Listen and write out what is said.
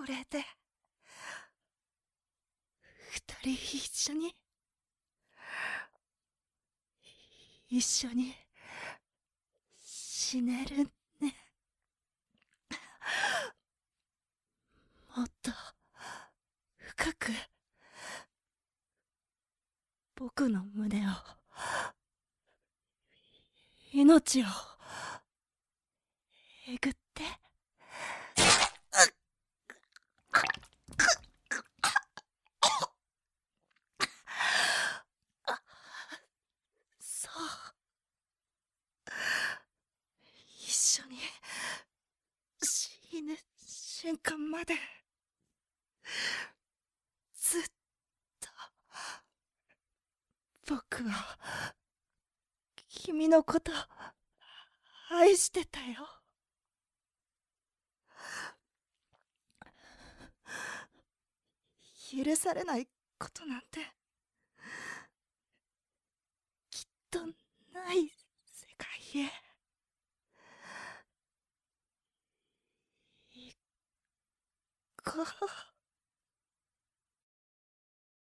れで二人一緒に死ねるね。もっと深く僕の胸を、命をえぐって。そう、一緒に死ぬ瞬間までずっと僕は君のこと愛してたよ。許されないことなんてきっとない世界へ行こう。